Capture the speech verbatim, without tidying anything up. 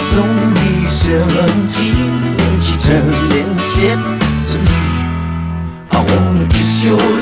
送一些痕迹，联系着连线着你。I wanna kiss your